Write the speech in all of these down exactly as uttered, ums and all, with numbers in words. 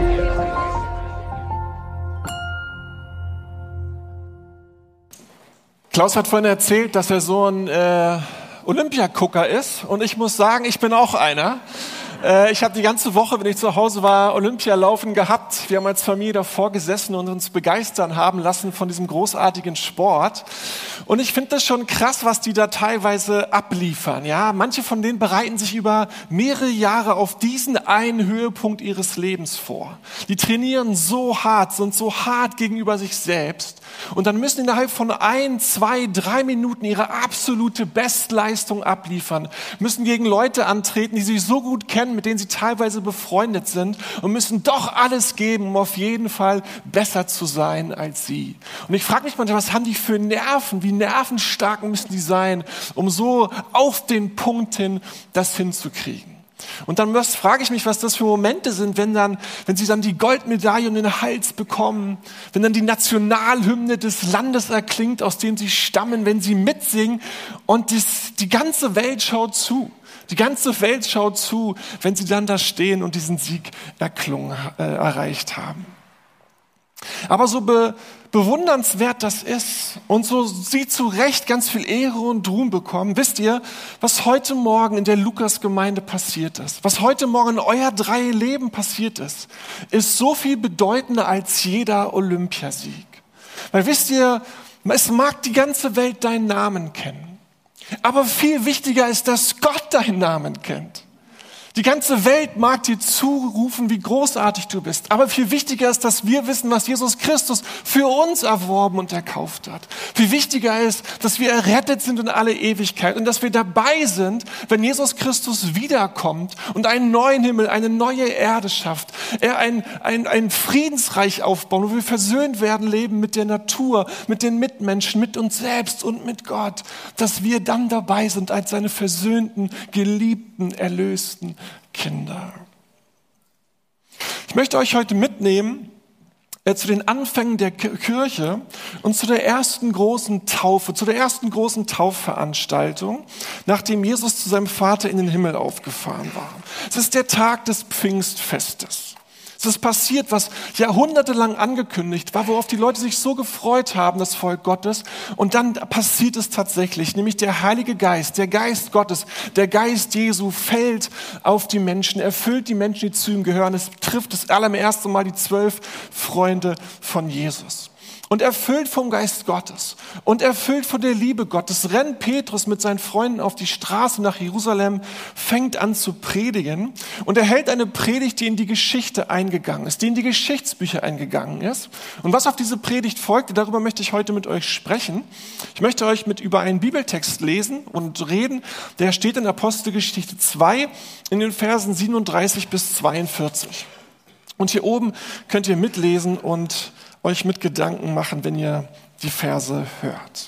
Klaus hat vorhin erzählt, dass er so ein äh, Olympiagucker ist. Und ich muss sagen, ich bin auch einer. Äh, ich habe die ganze Woche, wenn ich zu Hause war, Olympialaufen gehabt. Wir haben als Familie davor gesessen und uns begeistern haben lassen von diesem großartigen Sport. Und ich finde das schon krass, was die da teilweise abliefern. Ja, manche von denen bereiten sich über mehrere Jahre auf diesen einen Höhepunkt ihres Lebens vor. Die trainieren so hart, sind so hart gegenüber sich selbst. Und dann müssen innerhalb von ein, zwei, drei Minuten ihre absolute Bestleistung abliefern, müssen gegen Leute antreten, die sie so gut kennen, mit denen sie teilweise befreundet sind und müssen doch alles geben, um auf jeden Fall besser zu sein als sie. Und ich frage mich manchmal, was haben die für Nerven, wie nervenstark müssen die sein, um so auf den Punkt hin das hinzukriegen. Und dann frage ich mich, was das für Momente sind, wenn dann, wenn sie dann die Goldmedaille um den Hals bekommen, wenn dann die Nationalhymne des Landes erklingt, aus dem sie stammen, wenn sie mitsingen und das, die ganze Welt schaut zu. Die ganze Welt schaut zu, wenn sie dann da stehen und diesen Sieg erklungen, äh, erreicht haben. Aber so be, bewundernswert das ist und so sie zu Recht ganz viel Ehre und Ruhm bekommen, wisst ihr, was heute Morgen in der Lukas-Gemeinde passiert ist, was heute Morgen in euer drei Leben passiert ist, ist so viel bedeutender als jeder Olympiasieg. Weil wisst ihr, es mag die ganze Welt deinen Namen kennen, aber viel wichtiger ist, dass Gott deinen Namen kennt. Die ganze Welt mag dir zurufen, wie großartig du bist. Aber viel wichtiger ist, dass wir wissen, was Jesus Christus für uns erworben und erkauft hat. Viel wichtiger ist, dass wir errettet sind in alle Ewigkeit und dass wir dabei sind, wenn Jesus Christus wiederkommt und einen neuen Himmel, eine neue Erde schafft. Er ein, ein, ein Friedensreich aufbauen, wo wir versöhnt werden, leben mit der Natur, mit den Mitmenschen, mit uns selbst und mit Gott. Dass wir dann dabei sind als seine versöhnten, geliebten, erlösten Kinder. Ich möchte euch heute mitnehmen äh, zu den Anfängen der K- Kirche und zu der ersten großen Taufe, zu der ersten großen Taufveranstaltung, nachdem Jesus zu seinem Vater in den Himmel aufgefahren war. Es ist der Tag des Pfingstfestes. Es ist passiert, was jahrhundertelang angekündigt war, worauf die Leute sich so gefreut haben, das Volk Gottes. Und dann passiert es tatsächlich, nämlich der Heilige Geist, der Geist Gottes, der Geist Jesu fällt auf die Menschen, erfüllt die Menschen, die zu ihm gehören. Es trifft das allererste Mal die zwölf Freunde von Jesus. Und erfüllt vom Geist Gottes und erfüllt von der Liebe Gottes rennt Petrus mit seinen Freunden auf die Straße nach Jerusalem, fängt an zu predigen und er hält eine Predigt, die in die Geschichte eingegangen ist, die in die Geschichtsbücher eingegangen ist. Und was auf diese Predigt folgte, darüber möchte ich heute mit euch sprechen. Ich möchte euch mit über einen Bibeltext lesen und reden, der steht in Apostelgeschichte zwei in den Versen siebenunddreißig bis zweiundvierzig. Und hier oben könnt ihr mitlesen und euch mit Gedanken machen, wenn ihr die Verse hört.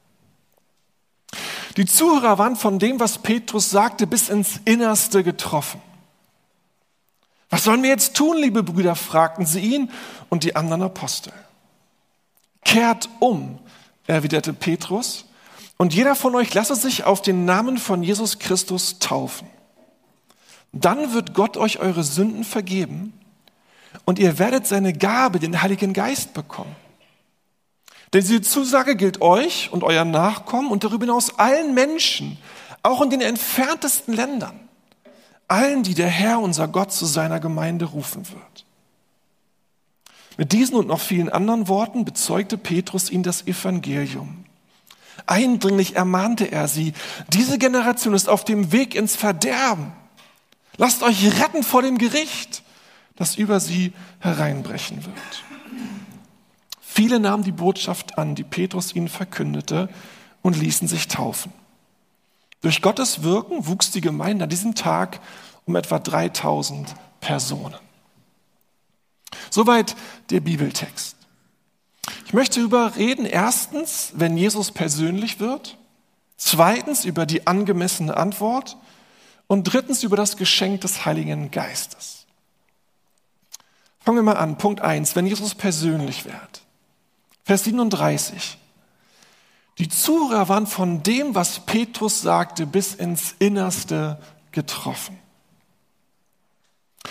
Die Zuhörer waren von dem, was Petrus sagte, bis ins Innerste getroffen. Was sollen wir jetzt tun, liebe Brüder, fragten sie ihn und die anderen Apostel. Kehrt um, erwiderte Petrus, und jeder von euch lasse sich auf den Namen von Jesus Christus taufen. Dann wird Gott euch eure Sünden vergeben und ihr werdet seine Gabe, den Heiligen Geist, bekommen. Denn diese Zusage gilt euch und euren Nachkommen und darüber hinaus allen Menschen, auch in den entferntesten Ländern, allen, die der Herr, unser Gott, zu seiner Gemeinde rufen wird. Mit diesen und noch vielen anderen Worten bezeugte Petrus ihnen das Evangelium. Eindringlich ermahnte er sie, diese Generation ist auf dem Weg ins Verderben. Lasst euch retten vor dem Gericht, das über sie hereinbrechen wird. Viele nahmen die Botschaft an, die Petrus ihnen verkündete, und ließen sich taufen. Durch Gottes Wirken wuchs die Gemeinde an diesem Tag um etwa dreitausend Personen. Soweit der Bibeltext. Ich möchte darüber reden, erstens, wenn Jesus persönlich wird, zweitens über die angemessene Antwort und drittens über das Geschenk des Heiligen Geistes. Fangen wir mal an. Punkt eins, wenn Jesus persönlich wird. Vers siebenunddreißig. Die Zuhörer waren von dem, was Petrus sagte, bis ins Innerste getroffen. Ich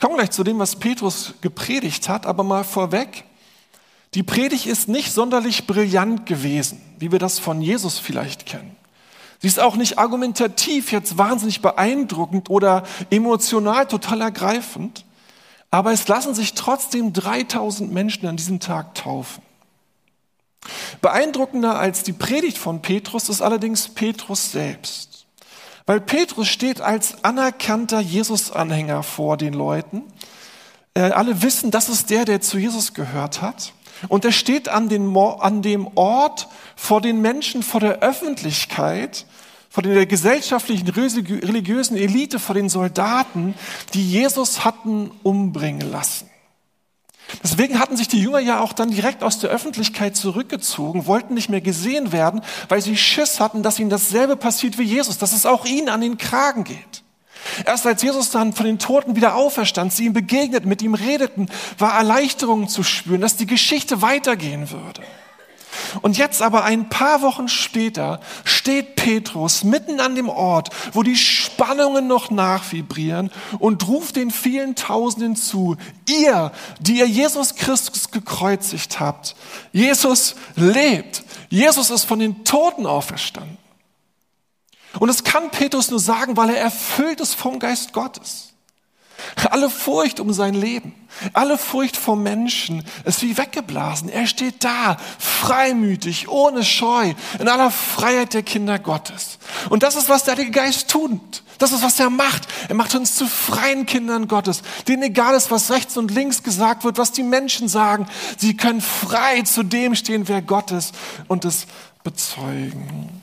komme gleich zu dem, was Petrus gepredigt hat, aber mal vorweg. Die Predigt ist nicht sonderlich brillant gewesen, wie wir das von Jesus vielleicht kennen. Sie ist auch nicht argumentativ jetzt wahnsinnig beeindruckend oder emotional total ergreifend, aber es lassen sich trotzdem dreitausend Menschen an diesem Tag taufen. Beeindruckender als die Predigt von Petrus ist allerdings Petrus selbst. Weil Petrus steht als anerkannter Jesus-Anhänger vor den Leuten. Äh, alle wissen, das ist der, der zu Jesus gehört hat. Und er steht an, den, an dem Ort vor den Menschen, vor der Öffentlichkeit, vor der gesellschaftlichen, religiösen Elite, vor den Soldaten, die Jesus hatten umbringen lassen. Deswegen hatten sich die Jünger ja auch dann direkt aus der Öffentlichkeit zurückgezogen, wollten nicht mehr gesehen werden, weil sie Schiss hatten, dass ihnen dasselbe passiert wie Jesus, dass es auch ihnen an den Kragen geht. Erst als Jesus dann von den Toten wieder auferstand, sie ihm begegnet, mit ihm redeten, war Erleichterung zu spüren, dass die Geschichte weitergehen würde. Und jetzt aber ein paar Wochen später steht Petrus mitten an dem Ort, wo die Spannungen noch nachvibrieren und ruft den vielen Tausenden zu: Ihr, die ihr Jesus Christus gekreuzigt habt, Jesus lebt, Jesus ist von den Toten auferstanden. Und das kann Petrus nur sagen, weil er erfüllt ist vom Geist Gottes. Alle Furcht um sein Leben, alle Furcht vor Menschen ist wie weggeblasen. Er steht da, freimütig, ohne Scheu, in aller Freiheit der Kinder Gottes. Und das ist, was der Heilige Geist tut. Das ist, was er macht. Er macht uns zu freien Kindern Gottes, denen egal ist, was rechts und links gesagt wird, was die Menschen sagen. Sie können frei zu dem stehen, wer Gott ist, und es bezeugen.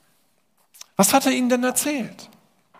Was hat er ihnen denn erzählt?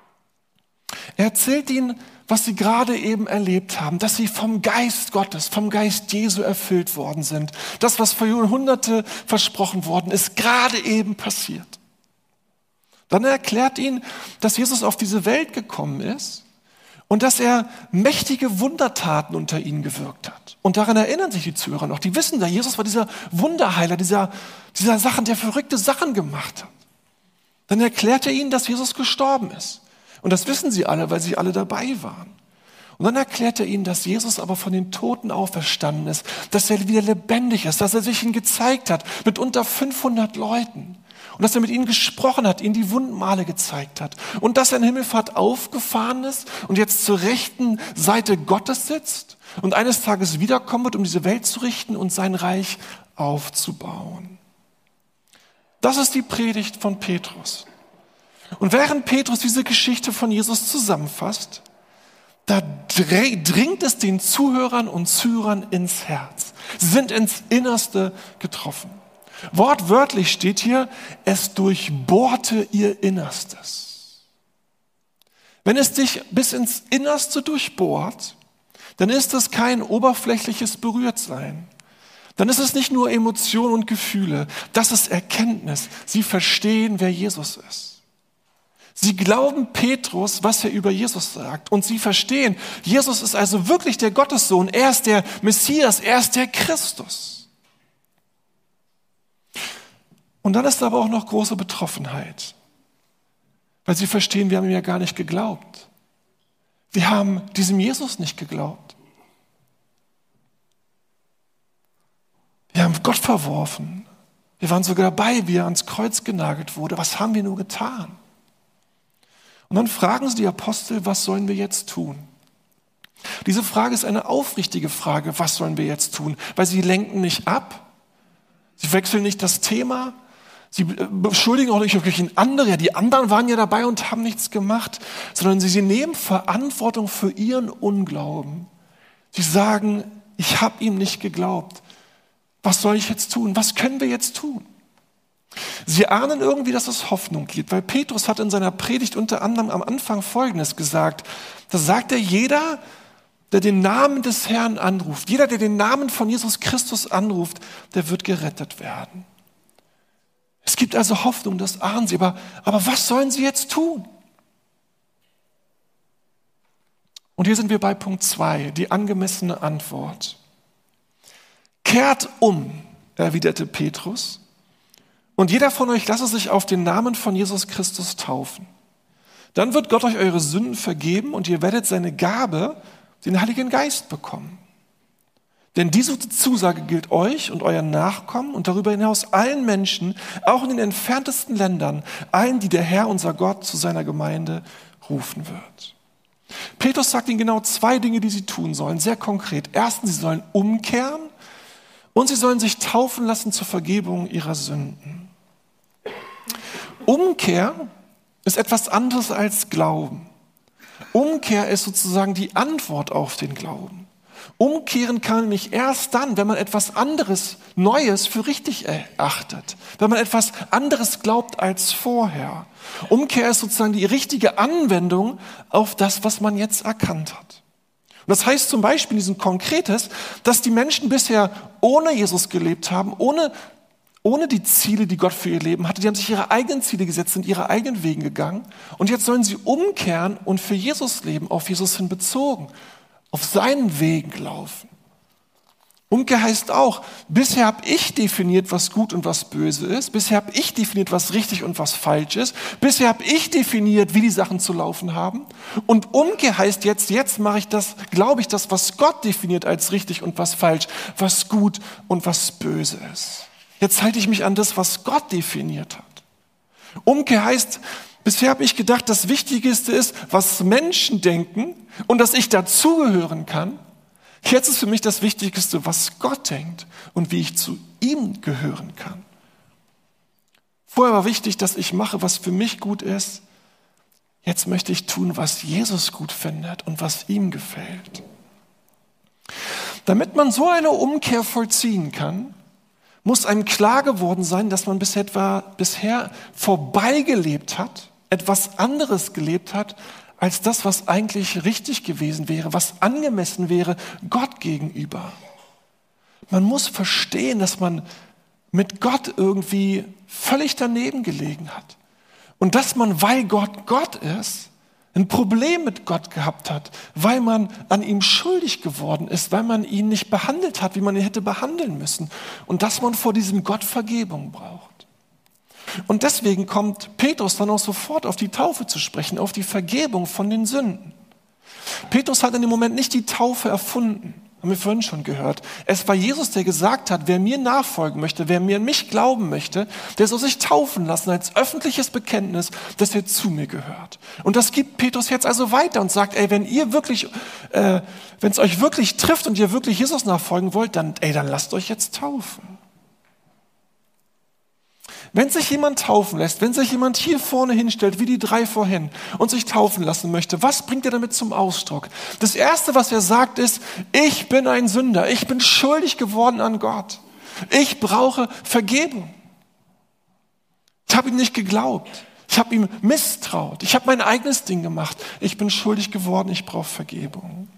Er erzählt ihnen, was sie gerade eben erlebt haben, dass sie vom Geist Gottes, vom Geist Jesu erfüllt worden sind. Das, was vor Jahrhunderten versprochen worden ist, gerade eben passiert. Dann erklärt ihnen, dass Jesus auf diese Welt gekommen ist und dass er mächtige Wundertaten unter ihnen gewirkt hat. Und daran erinnern sich die Zuhörer noch. Die wissen da, Jesus war dieser Wunderheiler, dieser, dieser Sachen, der verrückte Sachen gemacht hat. Dann erklärt er ihnen, dass Jesus gestorben ist. Und das wissen sie alle, weil sie alle dabei waren. Und dann erklärt er ihnen, dass Jesus aber von den Toten auferstanden ist, dass er wieder lebendig ist, dass er sich ihnen gezeigt hat mit unter fünfhundert Leuten. Und dass er mit ihnen gesprochen hat, ihnen die Wundmale gezeigt hat. Und dass er in Himmelfahrt aufgefahren ist und jetzt zur rechten Seite Gottes sitzt und eines Tages wiederkommen wird, um diese Welt zu richten und sein Reich aufzubauen. Das ist die Predigt von Petrus. Und während Petrus diese Geschichte von Jesus zusammenfasst, da dringt es den Zuhörern und Zuhörern ins Herz. Sie sind ins Innerste getroffen. Wortwörtlich steht hier, es durchbohrte ihr Innerstes. Wenn es dich bis ins Innerste durchbohrt, dann ist es kein oberflächliches Berührtsein. Dann ist es nicht nur Emotion und Gefühle, das ist Erkenntnis. Sie verstehen, wer Jesus ist. Sie glauben Petrus, was er über Jesus sagt. Und sie verstehen, Jesus ist also wirklich der Gottessohn. Er ist der Messias, er ist der Christus. Und dann ist aber auch noch große Betroffenheit. Weil sie verstehen, wir haben ihm ja gar nicht geglaubt. Wir haben diesem Jesus nicht geglaubt. Wir haben Gott verworfen. Wir waren sogar dabei, wie er ans Kreuz genagelt wurde. Was haben wir nur getan? Und dann fragen sie die Apostel, was sollen wir jetzt tun? Diese Frage ist eine aufrichtige Frage, was sollen wir jetzt tun? Weil sie lenken nicht ab, sie wechseln nicht das Thema, sie beschuldigen auch nicht wirklich andere, ja, die anderen waren ja dabei und haben nichts gemacht, sondern sie, sie nehmen Verantwortung für ihren Unglauben. Sie sagen, ich habe ihm nicht geglaubt. Was soll ich jetzt tun? Was können wir jetzt tun? Sie ahnen irgendwie, dass es Hoffnung gibt, weil Petrus hat in seiner Predigt unter anderem am Anfang Folgendes gesagt. Da sagt er, jeder, der den Namen des Herrn anruft, jeder, der den Namen von Jesus Christus anruft, der wird gerettet werden. Es gibt also Hoffnung, das ahnen sie, aber, aber was sollen sie jetzt tun? Und hier sind wir bei Punkt zwei, die angemessene Antwort. Kehrt um, erwiderte Petrus, und jeder von euch lasse sich auf den Namen von Jesus Christus taufen. Dann wird Gott euch eure Sünden vergeben und ihr werdet seine Gabe, den Heiligen Geist bekommen. Denn diese Zusage gilt euch und euren Nachkommen und darüber hinaus allen Menschen, auch in den entferntesten Ländern, allen, die der Herr, unser Gott, zu seiner Gemeinde rufen wird. Petrus sagt ihnen genau zwei Dinge, die sie tun sollen, sehr konkret. Erstens, sie sollen umkehren und sie sollen sich taufen lassen zur Vergebung ihrer Sünden. Umkehr ist etwas anderes als Glauben. Umkehr ist sozusagen die Antwort auf den Glauben. Umkehren kann nämlich erst dann, wenn man etwas anderes, Neues für richtig erachtet. Wenn man etwas anderes glaubt als vorher. Umkehr ist sozusagen die richtige Anwendung auf das, was man jetzt erkannt hat. Und das heißt zum Beispiel in diesem Konkretes, dass die Menschen bisher ohne Jesus gelebt haben, ohne, ohne die Ziele, die Gott für ihr Leben hatte. Die haben sich ihre eigenen Ziele gesetzt, sind ihre eigenen Wege gegangen. Und jetzt sollen sie umkehren und für Jesus leben, auf Jesus hin bezogen. Auf seinen Wegen laufen. Umkehr heißt auch, bisher habe ich definiert, was gut und was böse ist. Bisher habe ich definiert, was richtig und was falsch ist. Bisher habe ich definiert, wie die Sachen zu laufen haben. Und Umkehr heißt jetzt, jetzt mache ich das, glaube ich, das, was Gott definiert als richtig und was falsch, was gut und was böse ist. Jetzt halte ich mich an das, was Gott definiert hat. Umkehr heißt, bisher habe ich gedacht, das Wichtigste ist, was Menschen denken und dass ich dazugehören kann. Jetzt ist für mich das Wichtigste, was Gott denkt und wie ich zu ihm gehören kann. Vorher war wichtig, dass ich mache, was für mich gut ist. Jetzt möchte ich tun, was Jesus gut findet und was ihm gefällt. Damit man so eine Umkehr vollziehen kann, muss einem klar geworden sein, dass man bisher, etwa, bisher vorbeigelebt hat, etwas anderes gelebt hat, als das, was eigentlich richtig gewesen wäre, was angemessen wäre Gott gegenüber. Man muss verstehen, dass man mit Gott irgendwie völlig daneben gelegen hat. Und dass man, weil Gott Gott ist, ein Problem mit Gott gehabt hat, weil man an ihm schuldig geworden ist, weil man ihn nicht behandelt hat, wie man ihn hätte behandeln müssen. Und dass man vor diesem Gott Vergebung braucht. Und deswegen kommt Petrus dann auch sofort auf die Taufe zu sprechen, auf die Vergebung von den Sünden. Petrus hat in dem Moment nicht die Taufe erfunden, haben wir vorhin schon gehört. Es war Jesus, der gesagt hat, wer mir nachfolgen möchte, wer mir an mich glauben möchte, der soll sich taufen lassen als öffentliches Bekenntnis, dass er zu mir gehört. Und das gibt Petrus jetzt also weiter und sagt, ey, wenn ihr wirklich, äh, wenn es euch wirklich trifft und ihr wirklich Jesus nachfolgen wollt, dann, ey, dann lasst euch jetzt taufen. Wenn sich jemand taufen lässt, wenn sich jemand hier vorne hinstellt, wie die drei vorhin, und sich taufen lassen möchte, was bringt er damit zum Ausdruck? Das Erste, was er sagt, ist, ich bin ein Sünder, ich bin schuldig geworden an Gott. Ich brauche Vergebung. Ich habe ihm nicht geglaubt. Ich habe ihm misstraut. Ich habe mein eigenes Ding gemacht. Ich bin schuldig geworden, ich brauche Vergebung.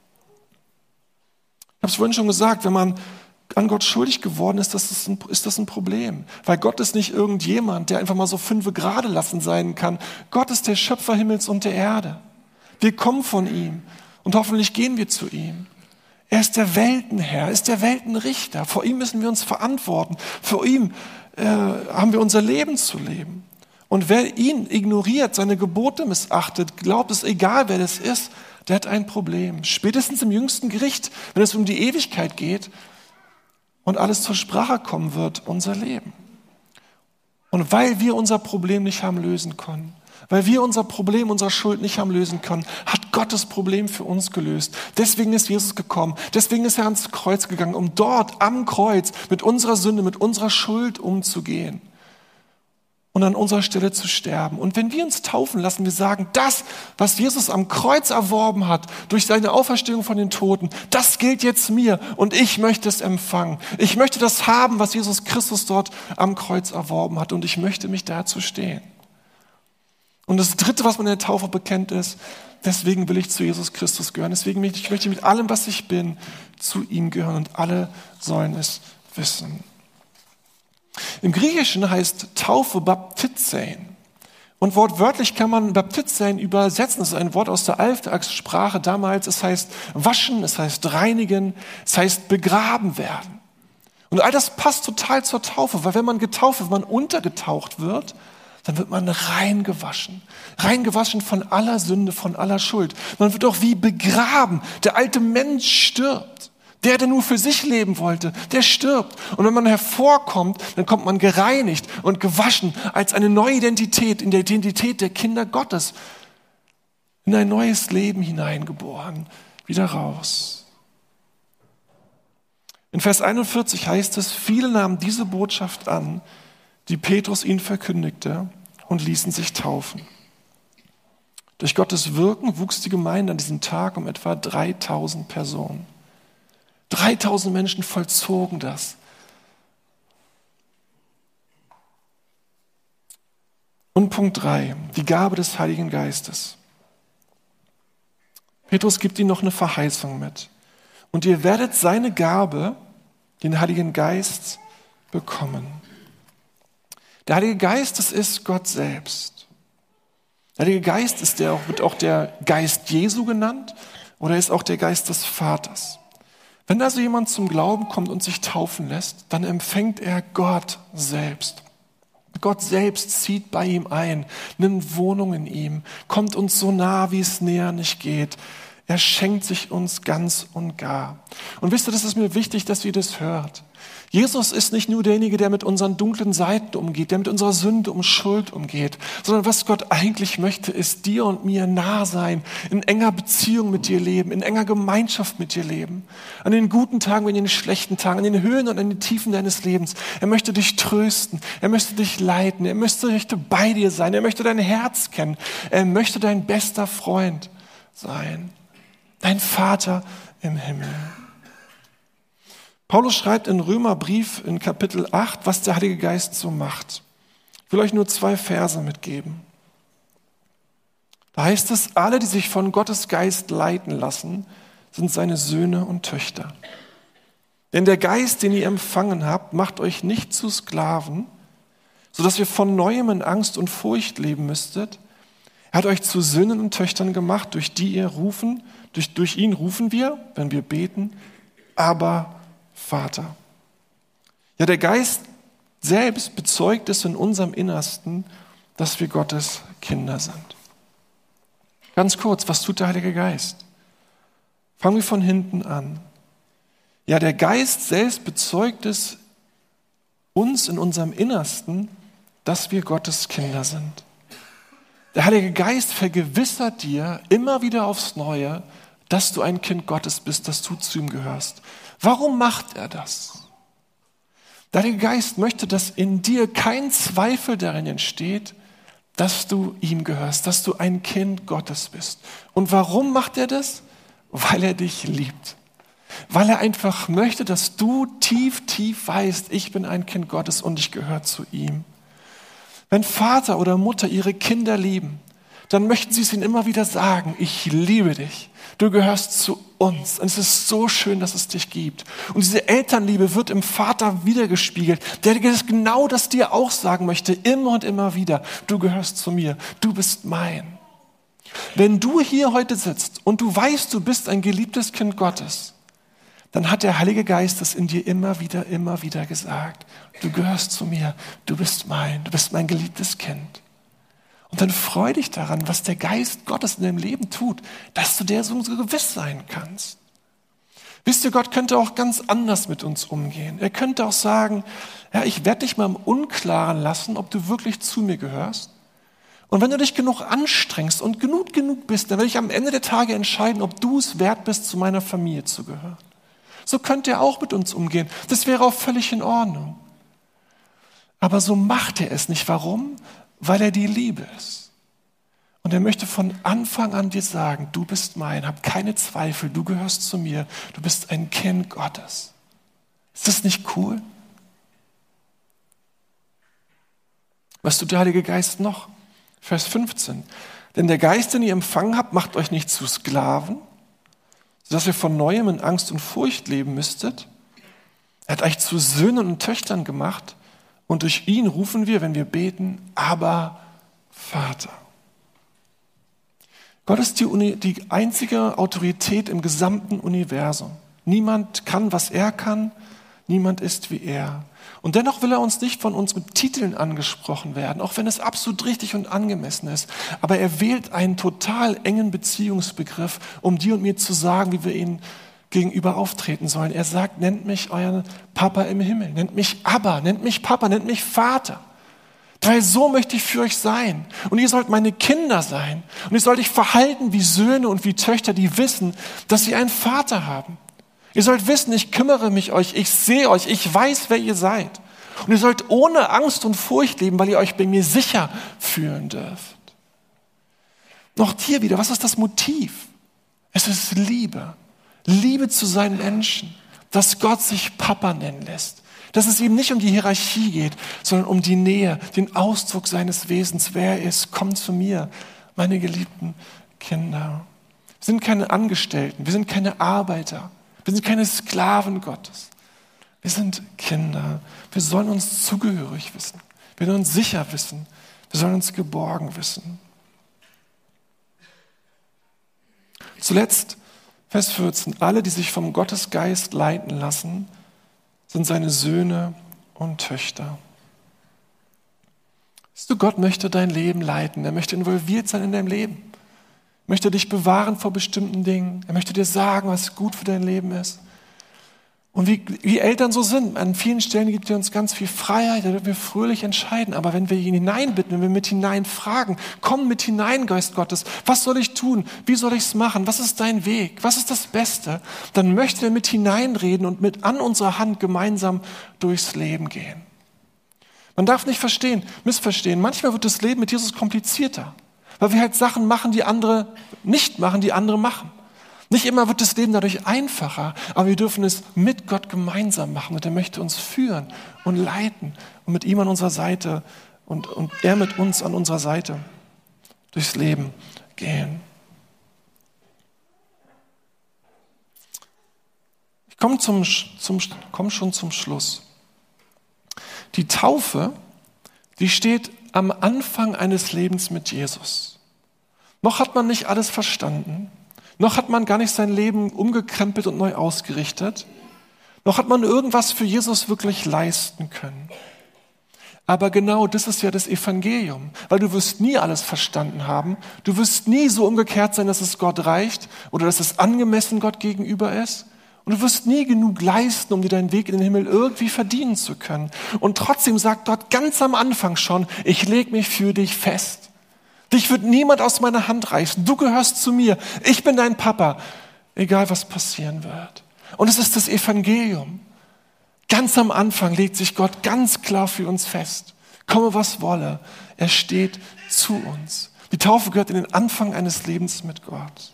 Ich habe es vorhin schon gesagt, wenn man an Gott schuldig geworden ist, das ist, ein, ist das ein Problem. Weil Gott ist nicht irgendjemand, der einfach mal so fünfe gerade lassen sein kann. Gott ist der Schöpfer Himmels und der Erde. Wir kommen von ihm und hoffentlich gehen wir zu ihm. Er ist der Weltenherr, er ist der Weltenrichter. Vor ihm müssen wir uns verantworten. Vor ihm äh, haben wir unser Leben zu leben. Und wer ihn ignoriert, seine Gebote missachtet, glaubt, es ist egal, wer das ist, der hat ein Problem. Spätestens im jüngsten Gericht, wenn es um die Ewigkeit geht, und alles zur Sprache kommen wird, unser Leben. Und weil wir unser Problem nicht haben lösen können, weil wir unser Problem, unsere Schuld nicht haben lösen können, hat Gott das Problem für uns gelöst. Deswegen ist Jesus gekommen, deswegen ist er ans Kreuz gegangen, um dort am Kreuz mit unserer Sünde, mit unserer Schuld umzugehen und an unserer Stelle zu sterben. Und wenn wir uns taufen lassen, wir sagen, das, was Jesus am Kreuz erworben hat, durch seine Auferstehung von den Toten, das gilt jetzt mir und ich möchte es empfangen. Ich möchte das haben, was Jesus Christus dort am Kreuz erworben hat und ich möchte mich dazu stehen. Und das Dritte, was man in der Taufe bekennt, ist, deswegen will ich zu Jesus Christus gehören. Deswegen möchte ich, möchte mit allem, was ich bin, zu ihm gehören und alle sollen es wissen. Im Griechischen heißt Taufe Baptizein. Und wortwörtlich kann man Baptizein übersetzen. Das ist ein Wort aus der Alltagssprache damals. Es heißt waschen, es heißt reinigen, es heißt begraben werden. Und all das passt total zur Taufe, weil wenn man getauft wird, wenn man untergetaucht wird, dann wird man reingewaschen. Reingewaschen von aller Sünde, von aller Schuld. Man wird auch wie begraben. Der alte Mensch stirbt. Der, der nur für sich leben wollte, der stirbt. Und wenn man hervorkommt, dann kommt man gereinigt und gewaschen als eine neue Identität, in der Identität der Kinder Gottes. In ein neues Leben hineingeboren, wieder raus. In Vers einundvierzig heißt es, viele nahmen diese Botschaft an, die Petrus ihnen verkündigte, und ließen sich taufen. Durch Gottes Wirken wuchs die Gemeinde an diesem Tag um etwa dreitausend Personen. dreitausend Menschen vollzogen das. Und Punkt drei, die Gabe des Heiligen Geistes. Petrus gibt ihnen noch eine Verheißung mit. Und ihr werdet seine Gabe, den Heiligen Geist, bekommen. Der Heilige Geist, das ist Gott selbst. Der Heilige Geist ist der, wird auch der Geist Jesu genannt oder ist auch der Geist des Vaters. Wenn also jemand zum Glauben kommt und sich taufen lässt, dann empfängt er Gott selbst. Gott selbst zieht bei ihm ein, nimmt Wohnung in ihm, kommt uns so nah, wie es näher nicht geht. Er schenkt sich uns ganz und gar. Und wisst ihr, das ist mir wichtig, dass ihr das hört. Jesus ist nicht nur derjenige, der mit unseren dunklen Seiten umgeht, der mit unserer Sünde und Schuld umgeht, sondern was Gott eigentlich möchte, ist dir und mir nah sein, in enger Beziehung mit dir leben, in enger Gemeinschaft mit dir leben. An den guten Tagen, an den schlechten Tagen, an den Höhen und an den Tiefen deines Lebens. Er möchte dich trösten, er möchte dich leiten, er möchte, möchte bei dir sein, er möchte dein Herz kennen, er möchte dein bester Freund sein, dein Vater im Himmel. Paulus schreibt in Römerbrief in Kapitel acht, was der Heilige Geist so macht. Ich will euch nur zwei Verse mitgeben. Da heißt es, alle, die sich von Gottes Geist leiten lassen, sind seine Söhne und Töchter. Denn der Geist, den ihr empfangen habt, macht euch nicht zu Sklaven, sodass ihr von Neuem in Angst und Furcht leben müsstet. Er hat euch zu Söhnen und Töchtern gemacht, durch die ihr rufen, durch, durch ihn rufen wir, wenn wir beten, aber Vater. Ja, der Geist selbst bezeugt es in unserem Innersten, dass wir Gottes Kinder sind. Ganz kurz, was tut der Heilige Geist? Fangen wir von hinten an. Ja, der Geist selbst bezeugt es uns in unserem Innersten, dass wir Gottes Kinder sind. Der Heilige Geist vergewissert dir immer wieder aufs Neue, dass du ein Kind Gottes bist, dass du zu ihm gehörst. Warum macht er das? Der Heilige Geist möchte, dass in dir kein Zweifel darin entsteht, dass du ihm gehörst, dass du ein Kind Gottes bist. Und warum macht er das? Weil er dich liebt. Weil er einfach möchte, dass du tief, tief weißt, ich bin ein Kind Gottes und ich gehöre zu ihm. Wenn Vater oder Mutter ihre Kinder lieben, dann möchten sie es ihnen immer wieder sagen, ich liebe dich. Du gehörst zu uns. Und es ist so schön, dass es dich gibt. Und diese Elternliebe wird im Vater wiedergespiegelt, der genau das dir auch sagen möchte, immer und immer wieder. Du gehörst zu mir. Du bist mein. Wenn du hier heute sitzt und du weißt, du bist ein geliebtes Kind Gottes, dann hat der Heilige Geist es in dir immer wieder, immer wieder gesagt. Du gehörst zu mir. Du bist mein. Du bist mein geliebtes Kind. Und dann freu dich daran, was der Geist Gottes in deinem Leben tut, dass du der so gewiss sein kannst. Wisst ihr, Gott könnte auch ganz anders mit uns umgehen. Er könnte auch sagen, ja, ich werde dich mal im Unklaren lassen, ob du wirklich zu mir gehörst. Und wenn du dich genug anstrengst und genug genug bist, dann werde ich am Ende der Tage entscheiden, ob du es wert bist, zu meiner Familie zu gehören. So könnte er auch mit uns umgehen. Das wäre auch völlig in Ordnung. Aber so macht er es nicht. Warum? Weil er die Liebe ist. Und er möchte von Anfang an dir sagen, du bist mein, hab keine Zweifel, du gehörst zu mir, du bist ein Kind Gottes. Ist das nicht cool? Was tut der Heilige Geist noch? Vers fünfzehn. Denn der Geist, den ihr empfangen habt, macht euch nicht zu Sklaven, sodass ihr von Neuem in Angst und Furcht leben müsstet. Er hat euch zu Söhnen und Töchtern gemacht und durch ihn rufen wir, wenn wir beten, aber Vater. Gott ist die, Uni, die einzige Autorität im gesamten Universum. Niemand kann, was er kann. niemand ist wie er. Und dennoch will er uns nicht von uns mit Titeln angesprochen werden, auch wenn es absolut richtig und angemessen ist. Aber er wählt einen total engen Beziehungsbegriff, um dir und mir zu sagen, wie wir ihn gegenüber auftreten sollen. Er sagt, nennt mich euren Papa im Himmel, nennt mich Abba, nennt mich Papa, nennt mich Vater. Weil so möchte ich für euch sein. Und ihr sollt meine Kinder sein. Und ihr sollt euch verhalten wie Söhne und wie Töchter, die wissen, dass sie einen Vater haben. Ihr sollt wissen, ich kümmere mich euch, ich sehe euch, ich weiß, wer ihr seid. Und ihr sollt ohne Angst und Furcht leben, weil ihr euch bei mir sicher fühlen dürft. Noch hier wieder, was ist das Motiv? Es ist Liebe. Liebe zu seinen Menschen, dass Gott sich Papa nennen lässt. Dass es ihm nicht um die Hierarchie geht, sondern um die Nähe, den Ausdruck seines Wesens. Wer er ist, kommt zu mir, meine geliebten Kinder. Wir sind keine Angestellten, wir sind keine Arbeiter, wir sind keine Sklaven Gottes. Wir sind Kinder. Wir sollen uns zugehörig wissen. Wir sollen uns sicher wissen. Wir sollen uns geborgen wissen. Zuletzt, Vers vierzehn. Alle, die sich vom Gottesgeist leiten lassen, sind seine Söhne und Töchter. Weißt du, Gott möchte dein Leben leiten. Er möchte involviert sein in deinem Leben. Er möchte dich bewahren vor bestimmten Dingen. Er möchte dir sagen, was gut für dein Leben ist. Und wie, wie Eltern so sind, an vielen Stellen gibt er uns ganz viel Freiheit, da dürfen wir fröhlich entscheiden. Aber wenn wir ihn hineinbitten, wenn wir mit hinein fragen, komm mit hinein, Geist Gottes, was soll ich tun? Wie soll ich es machen? Was ist dein Weg? Was ist das Beste? Dann möchte er mit hineinreden und mit an unserer Hand gemeinsam durchs Leben gehen. Man darf nicht verstehen, missverstehen. Manchmal wird das Leben mit Jesus komplizierter, weil wir halt Sachen machen, die andere nicht machen, die andere machen. Nicht immer wird das Leben dadurch einfacher, aber wir dürfen es mit Gott gemeinsam machen. Und er möchte uns führen und leiten und mit ihm an unserer Seite und, und er mit uns an unserer Seite durchs Leben gehen. Ich komme zum, zum, komm schon zum Schluss. Die Taufe, die steht am Anfang eines Lebens mit Jesus. Noch hat man nicht alles verstanden. Noch hat man gar nicht sein Leben umgekrempelt und neu ausgerichtet. Noch hat man irgendwas für Jesus wirklich leisten können. Aber genau das ist ja das Evangelium, weil du wirst nie alles verstanden haben. Du wirst nie so umgekehrt sein, dass es Gott reicht oder dass es angemessen Gott gegenüber ist. Und du wirst nie genug leisten, um dir deinen Weg in den Himmel irgendwie verdienen zu können. Und trotzdem sagt Gott ganz am Anfang schon, ich lege mich für dich fest. Dich wird niemand aus meiner Hand reißen. Du gehörst zu mir. Ich bin dein Papa. Egal, was passieren wird. Und es ist das Evangelium. Ganz am Anfang legt sich Gott ganz klar für uns fest. Komme, was wolle. Er steht zu uns. Die Taufe gehört in den Anfang eines Lebens mit Gott.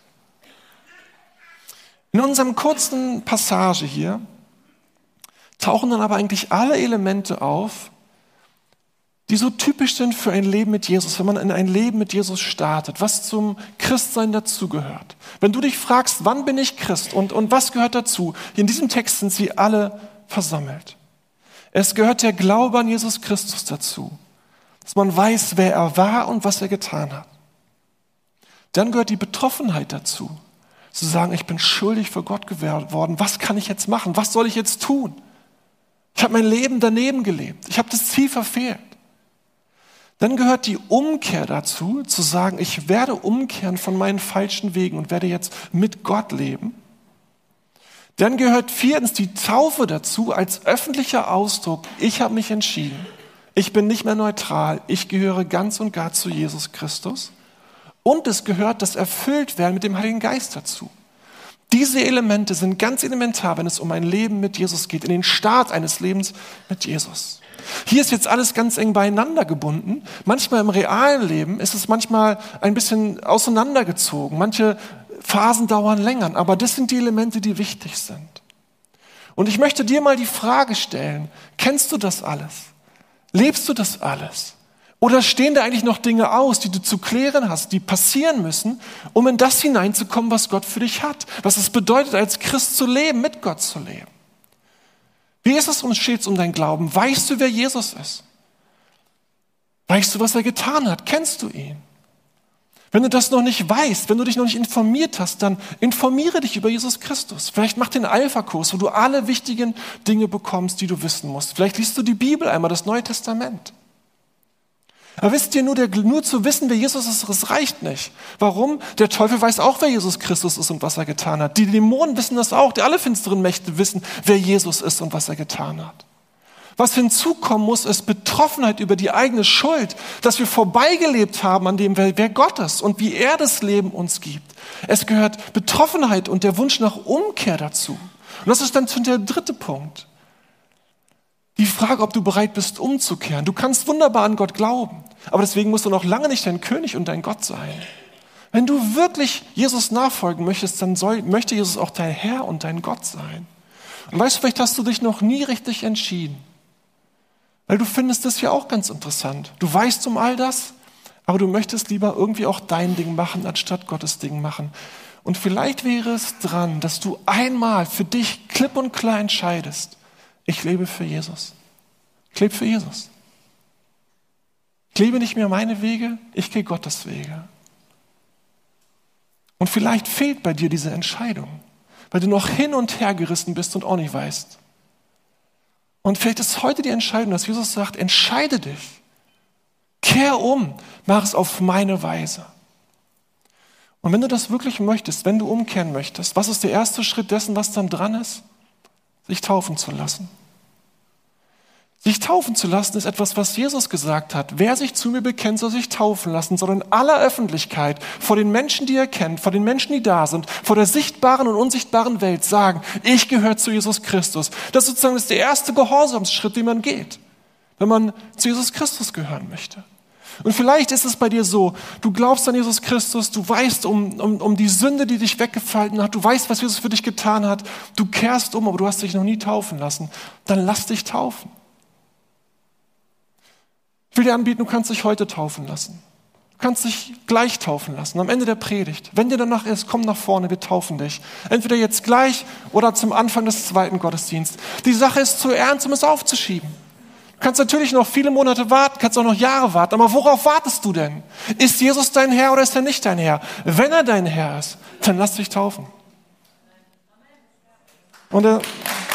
In unserem kurzen Passage hier tauchen dann aber eigentlich alle Elemente auf, die so typisch sind für ein Leben mit Jesus, wenn man in ein Leben mit Jesus startet, was zum Christsein dazugehört. Wenn du dich fragst, wann bin ich Christ und, und was gehört dazu? In diesem Text sind sie alle versammelt. Es gehört der Glaube an Jesus Christus dazu, dass man weiß, wer er war und was er getan hat. Dann gehört die Betroffenheit dazu, zu sagen, ich bin schuldig vor Gott geworden, was kann ich jetzt machen, was soll ich jetzt tun? Ich habe mein Leben daneben gelebt, ich habe das Ziel verfehlt. Dann gehört die Umkehr dazu, zu sagen, ich werde umkehren von meinen falschen Wegen und werde jetzt mit Gott leben. Dann gehört viertens die Taufe dazu als öffentlicher Ausdruck, ich habe mich entschieden, ich bin nicht mehr neutral, ich gehöre ganz und gar zu Jesus Christus. Und es gehört das Erfülltwerden mit dem Heiligen Geist dazu. Diese Elemente sind ganz elementar, wenn es um ein Leben mit Jesus geht, in den Start eines Lebens mit Jesus. Hier ist jetzt alles ganz eng beieinander gebunden. Manchmal im realen Leben ist es manchmal ein bisschen auseinandergezogen. Manche Phasen dauern länger, aber das sind die Elemente, die wichtig sind. Und ich möchte dir mal die Frage stellen, kennst du das alles? Lebst du das alles? Oder stehen da eigentlich noch Dinge aus, die du zu klären hast, die passieren müssen, um in das hineinzukommen, was Gott für dich hat? Was es bedeutet, als Christ zu leben, mit Gott zu leben? Wie ist es uns stets um dein Glauben? Weißt du, wer Jesus ist? Weißt du, was er getan hat? Kennst du ihn? Wenn du das noch nicht weißt, wenn du dich noch nicht informiert hast, dann informiere dich über Jesus Christus. Vielleicht mach den Alpha-Kurs, wo du alle wichtigen Dinge bekommst, die du wissen musst. Vielleicht liest du die Bibel einmal, das Neue Testament. Aber wisst ihr, nur, der, nur zu wissen, wer Jesus ist, das reicht nicht. Warum? Der Teufel weiß auch, wer Jesus Christus ist und was er getan hat. Die Dämonen wissen das auch. Die alle finsteren Mächte wissen, wer Jesus ist und was er getan hat. Was hinzukommen muss, ist Betroffenheit über die eigene Schuld, dass wir vorbeigelebt haben an dem, wer Gott ist und wie er das Leben uns gibt. Es gehört Betroffenheit und der Wunsch nach Umkehr dazu. Und das ist dann der dritte Punkt. Die Frage, ob du bereit bist, umzukehren. Du kannst wunderbar an Gott glauben, aber deswegen musst du noch lange nicht dein König und dein Gott sein. Wenn du wirklich Jesus nachfolgen möchtest, dann soll, möchte Jesus auch dein Herr und dein Gott sein. Und weißt du, vielleicht hast du dich noch nie richtig entschieden. Weil du findest das ja auch ganz interessant. Du weißt um all das, aber du möchtest lieber irgendwie auch dein Ding machen, anstatt Gottes Ding machen. Und vielleicht wäre es dran, dass du einmal für dich klipp und klar entscheidest, ich lebe für Jesus. Ich lebe für Jesus. Ich lebe nicht mehr meine Wege, ich gehe Gottes Wege. Und vielleicht fehlt bei dir diese Entscheidung, weil du noch hin und her gerissen bist und auch nicht weißt. Und vielleicht ist heute die Entscheidung, dass Jesus sagt, entscheide dich, kehr um, mach es auf meine Weise. Und wenn du das wirklich möchtest, wenn du umkehren möchtest, was ist der erste Schritt dessen, was dann dran ist? Sich taufen zu lassen. Sich taufen zu lassen ist etwas, was Jesus gesagt hat. Wer sich zu mir bekennt, soll sich taufen lassen, soll in aller Öffentlichkeit vor den Menschen, die er kennt, vor den Menschen, die da sind, vor der sichtbaren und unsichtbaren Welt sagen, ich gehöre zu Jesus Christus. Das ist sozusagen das der erste Gehorsamsschritt, den man geht, wenn man zu Jesus Christus gehören möchte. Und vielleicht ist es bei dir so, du glaubst an Jesus Christus, du weißt um, um, um die Sünde, die dich weggefallen hat, du weißt, was Jesus für dich getan hat, du kehrst um, aber du hast dich noch nie taufen lassen. Dann lass dich taufen. Ich will dir anbieten, du kannst dich heute taufen lassen. Du kannst dich gleich taufen lassen, am Ende der Predigt. Wenn dir danach ist, komm nach vorne, wir taufen dich. Entweder jetzt gleich oder zum Anfang des zweiten Gottesdienstes. Die Sache ist zu ernst, um es aufzuschieben. Du kannst natürlich noch viele Monate warten, kannst auch noch Jahre warten, aber worauf wartest du denn? Ist Jesus dein Herr oder ist er nicht dein Herr? Wenn er dein Herr ist, dann lass dich taufen. Und er...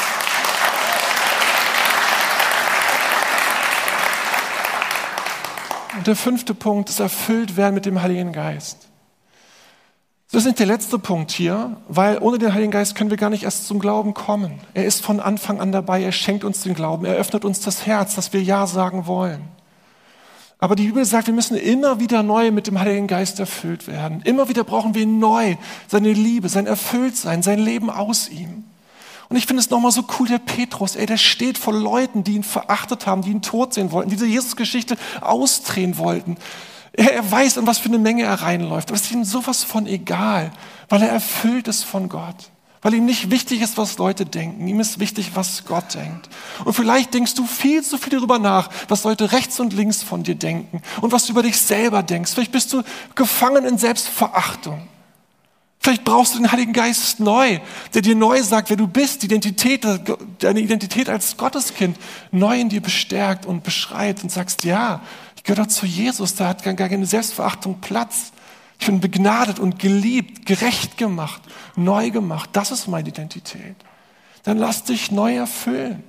Und der fünfte Punkt ist erfüllt werden mit dem Heiligen Geist. Das ist nicht der letzte Punkt hier, weil ohne den Heiligen Geist können wir gar nicht erst zum Glauben kommen. Er ist von Anfang an dabei, er schenkt uns den Glauben, er öffnet uns das Herz, dass wir Ja sagen wollen. Aber die Bibel sagt, wir müssen immer wieder neu mit dem Heiligen Geist erfüllt werden. Immer wieder brauchen wir neu seine Liebe, sein Erfülltsein, sein Leben aus ihm. Und ich finde es nochmal so cool, der Petrus, ey, der steht vor Leuten, die ihn verachtet haben, die ihn tot sehen wollten, diese Jesus-Geschichte ausdrehen wollten. Er, er weiß, in was für eine Menge er reinläuft. Aber es ist ihm sowas von egal, weil er erfüllt ist von Gott. Weil ihm nicht wichtig ist, was Leute denken. Ihm ist wichtig, was Gott denkt. Und vielleicht denkst du viel zu viel darüber nach, was Leute rechts und links von dir denken und was du über dich selber denkst. Vielleicht bist du gefangen in Selbstverachtung. Vielleicht brauchst du den Heiligen Geist neu, der dir neu sagt, wer du bist, die Identität, deine Identität als Gotteskind neu in dir bestärkt und beschreibt und sagst, ja, ich gehöre doch zu Jesus, da hat gar keine Selbstverachtung Platz. Ich bin begnadet und geliebt, gerecht gemacht, neu gemacht. Das ist meine Identität. Dann lass dich neu erfüllen.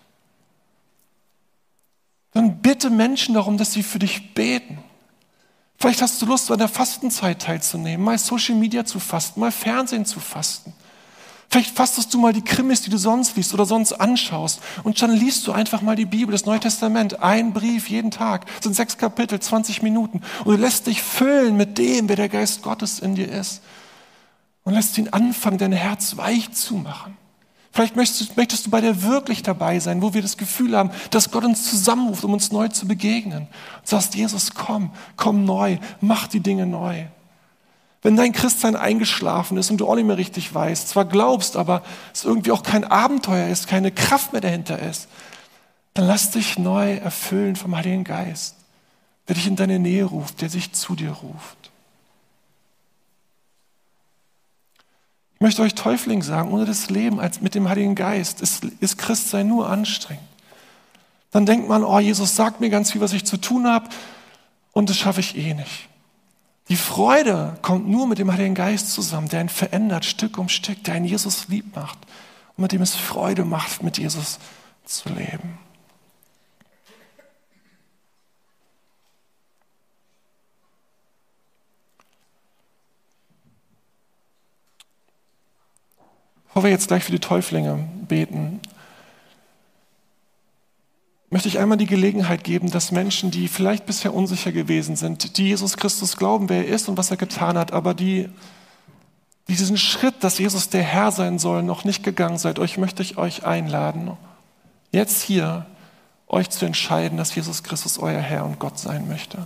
Dann bitte Menschen darum, dass sie für dich beten. Vielleicht hast du Lust, an der Fastenzeit teilzunehmen, mal Social Media zu fasten, mal Fernsehen zu fasten. Vielleicht fastest du mal die Krimis, die du sonst liest oder sonst anschaust. Und dann liest du einfach mal die Bibel, das Neue Testament, ein Brief jeden Tag. Das sind sechs Kapitel, zwanzig Minuten. Und du lässt dich füllen mit dem, wer der Geist Gottes in dir ist. Und lässt ihn anfangen, dein Herz weich zu machen. Vielleicht möchtest, möchtest du bei der wirklich dabei sein, wo wir das Gefühl haben, dass Gott uns zusammenruft, um uns neu zu begegnen. Und sagst, Jesus, komm, komm neu, mach die Dinge neu. Wenn dein Christsein eingeschlafen ist und du auch nicht mehr richtig weißt, zwar glaubst, aber es irgendwie auch kein Abenteuer ist, keine Kraft mehr dahinter ist, dann lass dich neu erfüllen vom Heiligen Geist, der dich in deine Nähe ruft, der sich zu dir ruft. Ich möchte euch Täufling sagen, ohne das Leben als mit dem Heiligen Geist ist, ist Christsein nur anstrengend. Dann denkt man, oh, Jesus sagt mir ganz viel, was ich zu tun habe und das schaffe ich eh nicht. Die Freude kommt nur mit dem Heiligen Geist zusammen, der ihn verändert, Stück um Stück, der ihn Jesus lieb macht und mit dem es Freude macht, mit Jesus zu leben. Bevor wir jetzt gleich für die Täuflinge beten, möchte ich einmal die Gelegenheit geben, dass Menschen, die vielleicht bisher unsicher gewesen sind, die Jesus Christus glauben, wer er ist und was er getan hat, aber die, die diesen Schritt, dass Jesus der Herr sein soll, noch nicht gegangen seid, euch möchte ich euch einladen, jetzt hier euch zu entscheiden, dass Jesus Christus euer Herr und Gott sein möchte.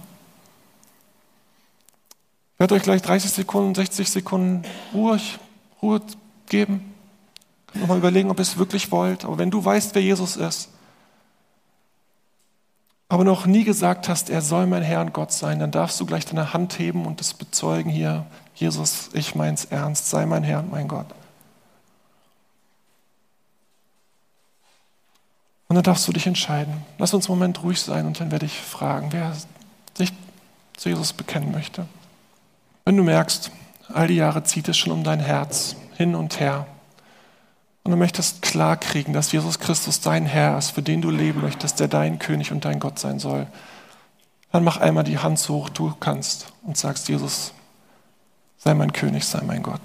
Ich werde euch gleich dreißig Sekunden, sechzig Sekunden Ruhe, Ruhe geben. Könnt nochmal überlegen, ob ihr es wirklich wollt. Aber wenn du weißt, wer Jesus ist, aber noch nie gesagt hast, er soll mein Herr und Gott sein, dann darfst du gleich deine Hand heben und das bezeugen hier. Jesus, ich mein's ernst, sei mein Herr und mein Gott. Und dann darfst du dich entscheiden. Lass uns einen Moment ruhig sein und dann werde ich fragen, wer sich zu Jesus bekennen möchte. Wenn du merkst, all die Jahre zieht es schon um dein Herz hin und her, und du möchtest klar kriegen, dass Jesus Christus dein Herr ist, für den du leben möchtest, der dein König und dein Gott sein soll, dann mach einmal die Hand so hoch du kannst und sagst, Jesus, sei mein König, sei mein Gott.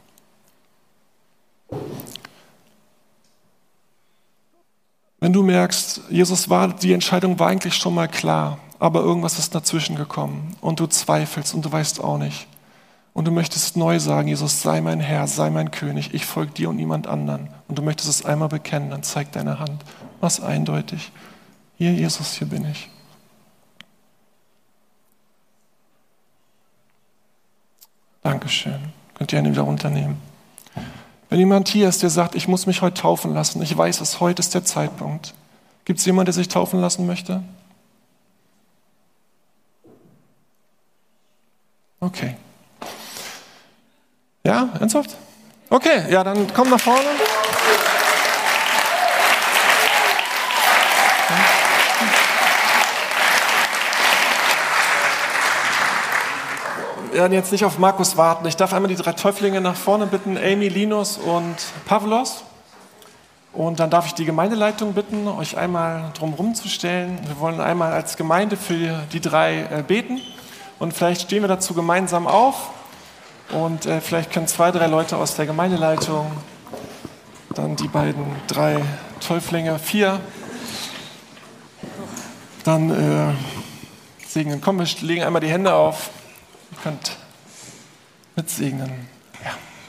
Wenn du merkst, Jesus war, die Entscheidung war eigentlich schon mal klar, aber irgendwas ist dazwischen gekommen und du zweifelst und du weißt auch nicht, und du möchtest neu sagen, Jesus, sei mein Herr, sei mein König, ich folge dir und niemand anderen. Und du möchtest es einmal bekennen, dann zeig deine Hand. Mach's eindeutig. Hier, Jesus, hier bin ich. Dankeschön. Könnt ihr eine wieder runternehmen. Wenn jemand hier ist, der sagt, ich muss mich heute taufen lassen, ich weiß es, heute ist der Zeitpunkt. Gibt es jemanden, der sich taufen lassen möchte? Okay. Ja, ernsthaft? Okay, ja, dann komm nach vorne. Wir werden jetzt nicht auf Markus warten. Ich darf einmal die drei Täuflinge nach vorne bitten, Amy, Linus und Pavlos. Und dann darf ich die Gemeindeleitung bitten, euch einmal drumherum zu stellen. Wir wollen einmal als Gemeinde für die drei beten. Und vielleicht stehen wir dazu gemeinsam auf. Und äh, vielleicht können zwei, drei Leute aus der Gemeindeleitung, dann die beiden, drei Täuflinge, vier, dann äh, segnen. Komm, wir legen einmal die Hände auf. Ihr könnt mitsegnen. Ja.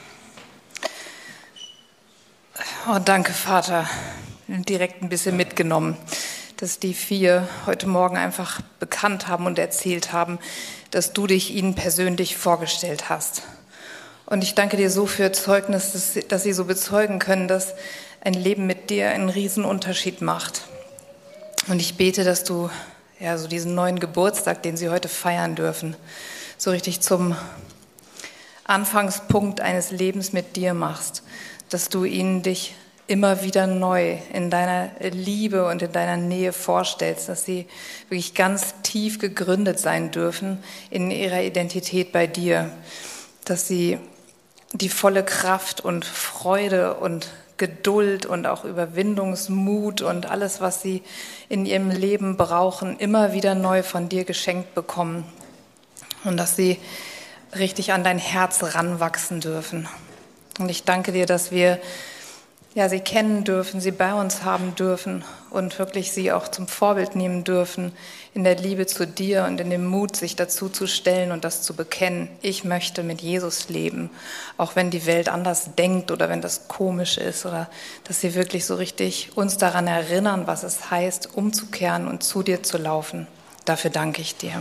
Oh, danke, Vater. Ich bin direkt ein bisschen mitgenommen, dass die vier heute Morgen einfach bekannt haben und erzählt haben, dass du dich ihnen persönlich vorgestellt hast. Und ich danke dir so für Zeugnis, dass, dass sie so bezeugen können, dass ein Leben mit dir einen riesen Unterschied macht. Und ich bete, dass du ja so diesen neuen Geburtstag, den sie heute feiern dürfen, so richtig zum Anfangspunkt eines Lebens mit dir machst, dass du ihnen dich immer wieder neu in deiner Liebe und in deiner Nähe vorstellst, dass sie wirklich ganz tief gegründet sein dürfen in ihrer Identität bei dir, dass sie die volle Kraft und Freude und Geduld und auch Überwindungsmut und alles, was sie in ihrem Leben brauchen, immer wieder neu von dir geschenkt bekommen und dass sie richtig an dein Herz ranwachsen dürfen. Und ich danke dir, dass wir ja, sie kennen dürfen, sie bei uns haben dürfen und wirklich sie auch zum Vorbild nehmen dürfen in der Liebe zu dir und in dem Mut, sich dazu zu stellen und das zu bekennen. Ich möchte mit Jesus leben, auch wenn die Welt anders denkt oder wenn das komisch ist oder dass sie wirklich so richtig uns daran erinnern, was es heißt, umzukehren und zu dir zu laufen. Dafür danke ich dir.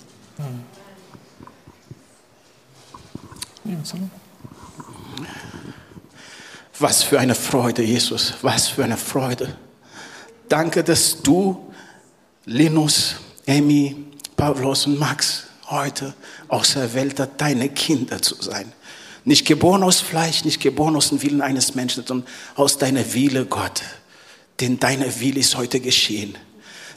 Was für eine Freude, Jesus, was für eine Freude. Danke, dass du, Linus, Amy, Pavlos und Max heute auserwählt hast, deine Kinder zu sein. Nicht geboren aus Fleisch, nicht geboren aus dem Willen eines Menschen, sondern aus deiner Wille, Gott. Denn deine Wille ist heute geschehen.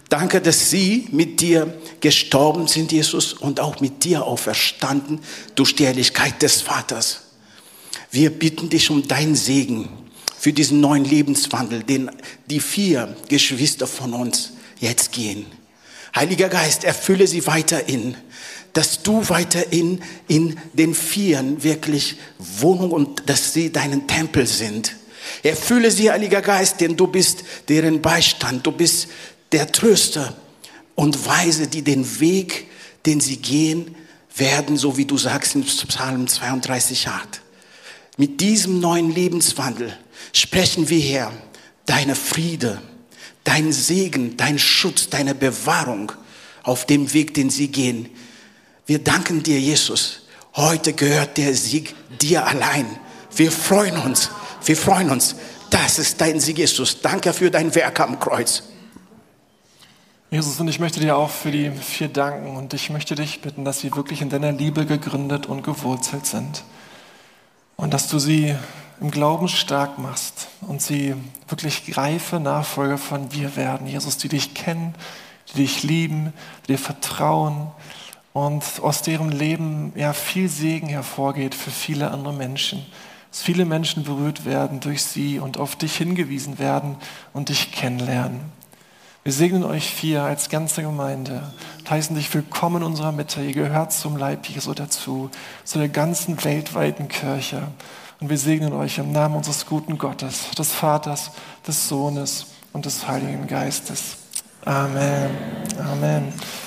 Danke, dass sie mit dir gestorben sind, Jesus, und auch mit dir auferstanden durch die Herrlichkeit des Vaters. Wir bitten dich um deinen Segen für diesen neuen Lebenswandel, den die vier Geschwister von uns jetzt gehen. Heiliger Geist, erfülle sie weiterhin, dass du weiterhin in den Vieren wirklich Wohnung und dass sie deinen Tempel sind. Erfülle sie, Heiliger Geist, denn du bist deren Beistand, du bist der Tröster und Weise, die den Weg, den sie gehen werden, so wie du sagst in Psalm zweiunddreißig, acht. Mit diesem neuen Lebenswandel sprechen wir, Herr, deine Friede, dein Segen, dein Schutz, deine Bewahrung auf dem Weg, den sie gehen. Wir danken dir, Jesus. Heute gehört der Sieg dir allein. Wir freuen uns, wir freuen uns. Das ist dein Sieg, Jesus. Danke für dein Werk am Kreuz. Jesus, und ich möchte dir auch für die vier danken und ich möchte dich bitten, dass sie wirklich in deiner Liebe gegründet und gewurzelt sind und dass du sie im Glauben stark machst und sie wirklich reife Nachfolger von dir werden, Jesus, die dich kennen, die dich lieben, die dir vertrauen und aus deren Leben ja viel Segen hervorgeht für viele andere Menschen, dass viele Menschen berührt werden durch sie und auf dich hingewiesen werden und dich kennenlernen. Wir segnen euch vier als ganze Gemeinde und heißen dich willkommen in unserer Mitte. Ihr gehört zum Leib Jesu dazu, zu der ganzen weltweiten Kirche. Und wir segnen euch im Namen unseres guten Gottes, des Vaters, des Sohnes und des Heiligen Geistes. Amen. Amen.